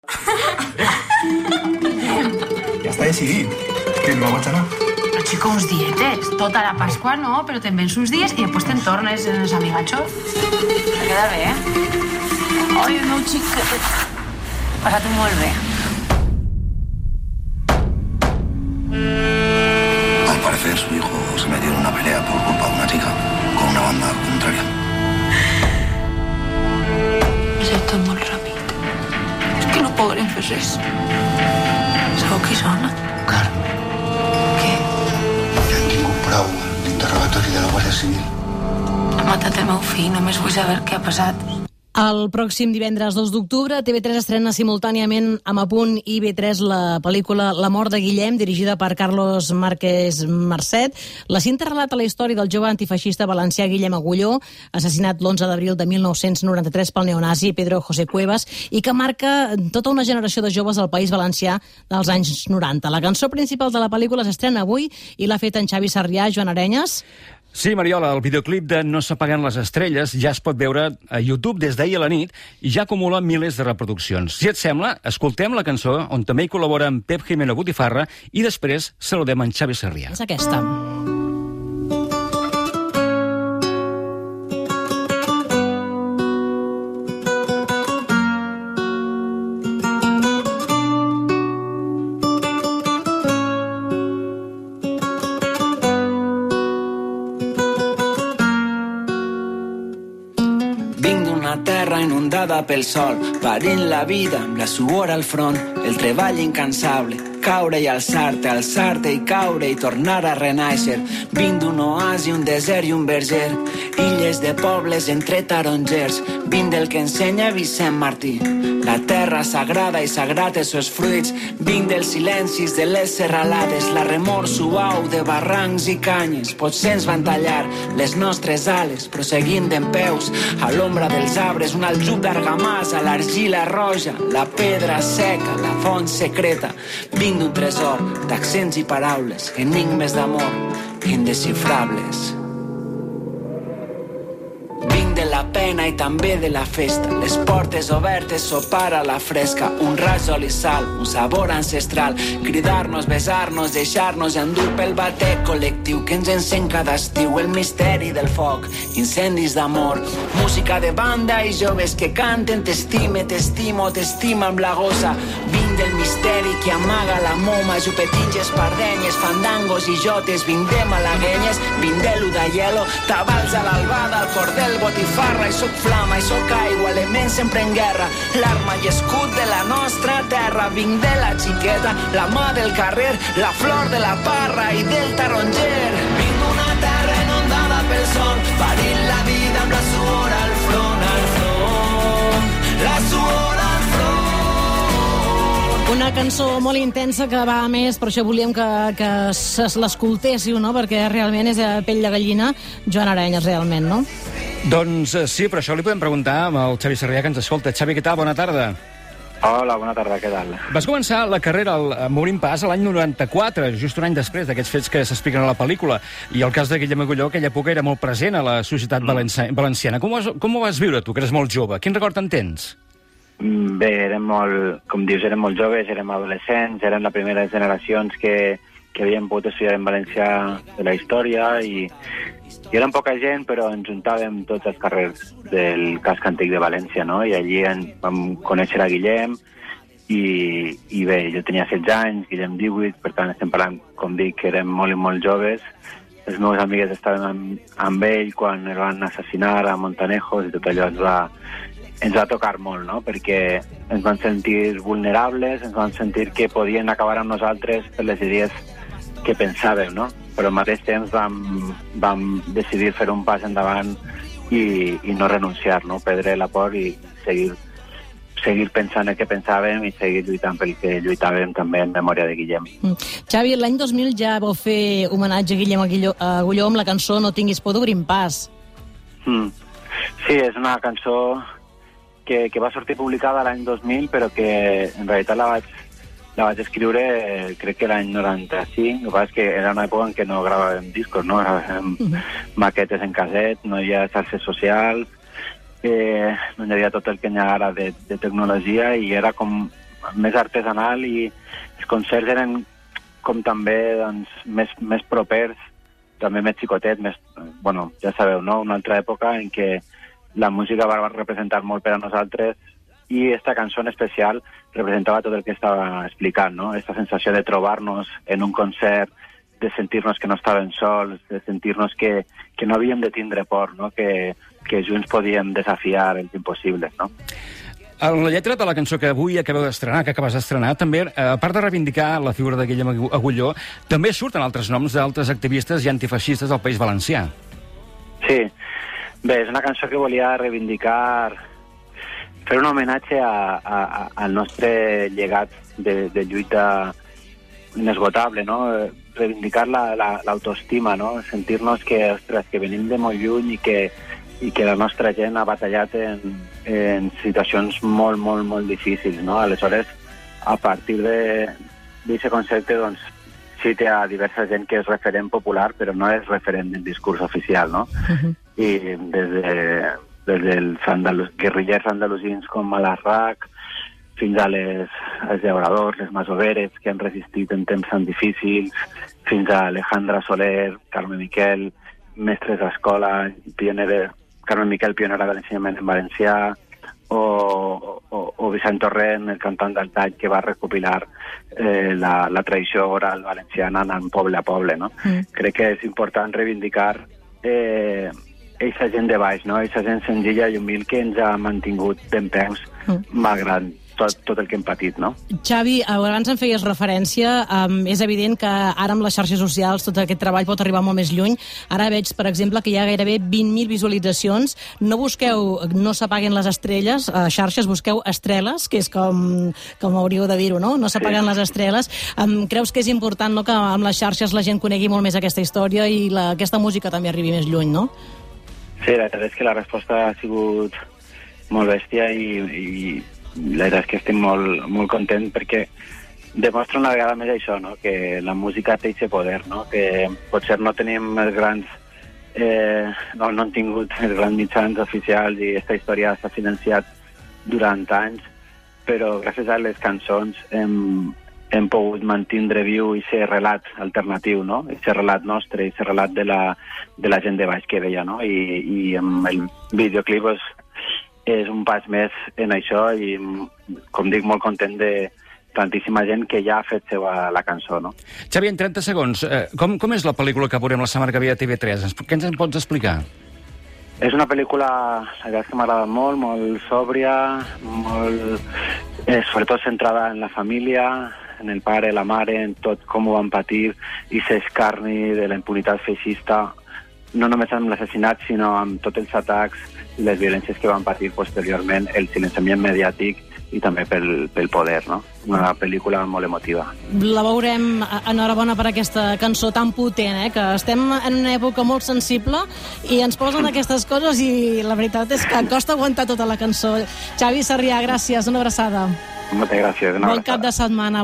Ya está decidido que no vaig anar. Pero chicos, dietes. Tota la Pascua no, pero te ven sus días y después te entornes en los amigachos. Se queda bé, Ai, el meu xiquet. Passa-t'ho molt bé. Al parecer, su hijo se metió en una pelea por culpa de una chica con una banda contraria. És tot molt ràpid. És que no podrem fer res. Sabeu qui sona? Carme. Què? Ja han tingut prou l'interrogatori de la Guàrdia Civil. Ha matat el meu fill, només vull saber què ha passat. El pròxim divendres 2 d'octubre, TV3 estrena simultàniament amb Apunt i IB3 la pel·lícula La mort de Guillem, dirigida per Carlos Márquez Marcet. La cinta relata la història del jove antifeixista valencià Guillem Agulló, assassinat l'11 d'abril de 1993 pel neonazi Pedro José Cuevas, i que marca tota una generació de joves del País Valencià dels anys 90. La cançó principal de la pel·lícula s'estrena avui i l'ha fet en Xavi Sarrià. Joan Arenyes. Sí, Mariola, el videoclip de No s'apaguen les estrelles ja es pot veure a YouTube des d'ahir a la nit i ja acumula milers de reproduccions. Si et sembla, escoltem la cançó on també hi col·laboren Pep Jimeno Botifarra i després saludem en Xavi Sarrià. És aquesta. Inundada pel sol, parint la vida amb la suor al front, el treball incansable, caure i alçar-te, alçar-te i caure i tornar a renaixer. Vinc d'un oasi, un desert i un verger, illes de pobles entre tarongers. Vinc del que ensenya Vicent Martí, la terra sagrada i sagrat els seus fruits. Vinc dels silencis de les serralades, la remor suau de barrancs i canyes. Potser ens van tallar les nostres ales, però seguim dempeus a l'ombra dels arbres, un aljub d'argamassa, l'argila roja, la pedra seca, la font secreta. Vinc d'un tresor d'accents i paraules, enigmes d'amor indescifrables. Vinc de la pena i també de la festa, les portes obertes, sopar a la fresca, un raig i sal, un sabor ancestral, cridar-nos, besar-nos, deixar-nos endur pel batec col·lectiu que ens encén cada estiu, el misteri del foc, incendis d'amor, música de banda i joves que canten t'estime, t'estimo, t'estima amb la gossa. Vinc del misteri que amaga la moma, jupetitges, pardenyes, fandangos i jotes, vinc de malaguenyes, vinc de l'Udaielo, tabals a l'albada, al cordel botifarra, i soc flama, i soc aigua, elements sempre en guerra, l'arma i escut de la nostra terra. Vinc de la xiqueta, la mà del carrer, la flor de la parra i del taronger. Vinc d'una terra inundada pel sol, parint la vida amb la suor al front, la suor al front. Una cançó molt intensa que va a més, per això volíem que l'escoltéssiu, no? Perquè realment és pell de gallina. Joan Arenyes, realment, no? Doncs sí, però això li podem preguntar al Xavi Sarrià, que ens escolta. Xavi, què tal? Bona tarda. Hola, bona tarda, què tal? Vas començar la carrera al Morim Pas l'any 94, just un any després d'aquests fets que s'expliquen a la pel·lícula, i el cas de Guillem Agulló, aquella època era molt present a la societat valenciana. Com ho vas viure tu, que eres molt jove? Quin record en tens? Bé, érem molt, com dius, érem molt joves, érem adolescents, érem les primeres generacions que havien pogut estudiar en valencià de la història, i érem poca gent, però ens juntàvem tots els carrers del casc antic de València, no? I allí vam conèixer a Guillem, i bé, jo tenia 16 anys, Guillem 18, per tant estem parlant, com dic, que érem molt i molt joves. Les meves amigues estaven amb ell quan el van assassinar a Montanejos, i tot allò ens va tocar molt, no? Perquè ens van sentir vulnerables, ens van sentir que podien acabar amb nosaltres per les idees que pensàvem, no? Però al mateix temps vam decidir fer un pas endavant i no renunciar, no? Perdre la por i seguir pensant el que pensàvem i seguir lluitant pel que lluitàvem també en memòria de Guillem. Xavi, l'any 2000 ja vau fer homenatge a Guillem Agulló amb la cançó No tinguis por d'obrir pas. Sí, és una cançó que va sortir publicada l'any 2000, però que en realitat la vaig escriure crec que l'any 95. El que passa és que era una època en què no gravàvem discos, no? Gravàvem maquetes en caset, no hi ha xarxes socials, no hi havia tot el que hi ha ara de tecnologia, i era com més artesanal, i els concerts eren com també doncs, més propers, també més xicotet, ja sabeu, no? Una altra època en què la música va representar molt per a nosaltres, i esta cançó en especial representava tot el que estava explicant, no? Esta sensació de trobar-nos en un concert, de sentir-nos que no estàvem sols, de sentir-nos que no havíem de tindre por, no? Que junts podíem desafiar els impossibles, no? En la lletra de la cançó que avui acabeu d'estrenar, que acabes d'estrenar, també, a part de reivindicar la figura de Guillem Agulló, també surten altres noms d'altres activistes i antifeixistes del País Valencià. Sí. Bé, és una cançó que volia reivindicar, fer un homenatge al nostre llegat de lluita inesgotable, no? Reivindicar l'autoestima, no? Sentir-nos que, ostres, que venim de molt lluny i que la nostra gent ha batallat en situacions molt, molt, molt difícils, no? Aleshores, a partir d'aquest concepte, doncs, cite a diversa gent que és referent popular, però no és referent del discurs oficial, no? I des dels guerrillers andalusins com Alarraq, fins als llauradors, les masoveres, que han resistit en temps tan difícils, fins a Alejandra Soler, Carme Miquel, mestres d'escola, Carme Miquel, pionera de l'ensenyament en valencià, o Vicent Torrent, el cantant del tall, que va recopilar la tradició oral valenciana anant poble a poble, no? Crec que és important reivindicar eixa gent de baix, no? Eixa gent senzilla i humil que ens ha mantingut dempeus malgrat tot el que hem patit, no? Xavi, abans em feies referència, és evident que ara amb les xarxes socials tot aquest treball pot arribar molt més lluny. Ara veig, per exemple, que hi ha gairebé 20.000 visualitzacions. No busqueu no s'apaguen les estrelles a xarxes, busqueu estreles, que és com hauríeu de dir-ho, no? No s'apaguen les estreles. Creus que és important, no?, que amb les xarxes la gent conegui molt més aquesta història i aquesta música també arribi més lluny, no? Sí, la veritat és que la resposta ha sigut molt bèstia i la veritat és que estic molt content perquè demostra una vegada més això, no? Que la música té aquest poder, no? Que potser no tenim els grans no han tingut els grans mitjans oficials i aquesta història s'ha financiat durant anys, però gràcies a les cançons hem pogut mantindre viu aquest relat alternatiu, no? Aquest relat nostre, aquest relat de la gent de baix que deia, no? I amb el videoclip és un pas més en això i, com dic, molt content de tantíssima gent que ja ha fet seva la cançó, no? Xavi, en 30 segons, com és la pel·lícula que veurem la setmana que ve a TV3? Què ens en pots explicar? És una pel·lícula, la veritat és que m'agrada molt, molt sòbria, sobretot centrada en la família, en el pare, la mare, en tot com ho van patir, i s'escarni de la impunitat feixista, no només amb l'assassinat, sinó amb tots els atacs i les violències que van patir posteriorment, el silenciament mediàtic i també pel poder, no? Una pel·lícula molt emotiva. La veurem. Enhorabona per aquesta cançó tan potent, que estem en una època molt sensible i ens posen aquestes coses i la veritat és que costa aguantar tota la cançó. Xavi Sarrià, gràcies, una abraçada. Moltes gràcies. Bon cap de setmana.